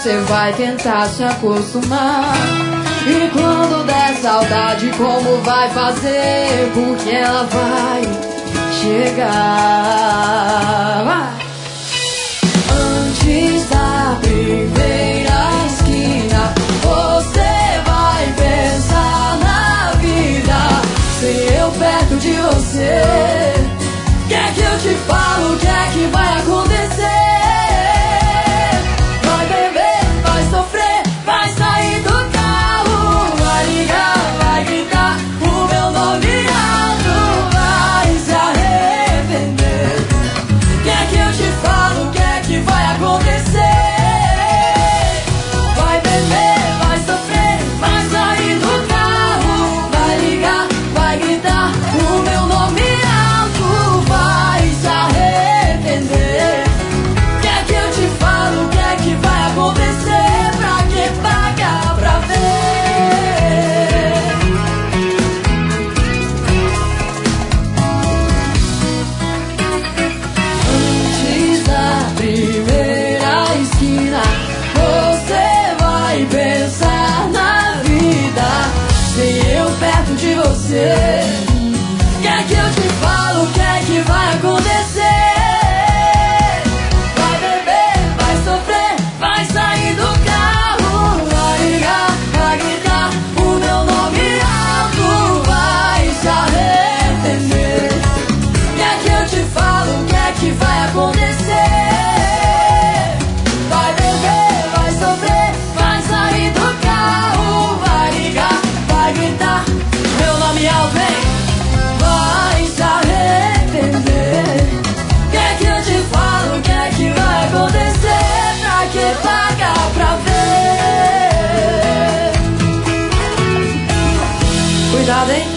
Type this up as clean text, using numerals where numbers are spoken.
você vai tentar se acostumar. E quando der saudade, como vai fazer? Porque ela vai chegar. Antes da primeira esquina, você vai pensar na vida. Sem eu perto de você, quer que eu te falo? O que é que vai acontecer? Vai beber, vai sofrer, vai sair do carro, vai ligar, vai gritar o meu nome alto, vai se arrepender. Quer que eu te falo? O que é que vai acontecer? Vai beber, vai sofrer, vai sair do carro, vai ligar, vai gritar o meu nome alto, vai se arrepender. Quer que eu te falo? O que é que vai acontecer? Pra que pagar pra ver? Antes da primeira esquina, você vai pensar na vida. Sem eu perto de você, quer que eu te falo? O que é que vai acontecer? Vai beber, vai sofrer, vai sair do carro, vai ligar, vai gritar o meu nome alto, vai se arrepender. Quer que eu te falo? O que é que vai acontecer? Vai beber, vai sofrer, vai sair do carro, vai ligar, vai gritar meu nome alto, hein? Vai se arrepender. Quer que eu te falo? O que é que vai acontecer? Pra que pagar pra ver? Cuidado, hein?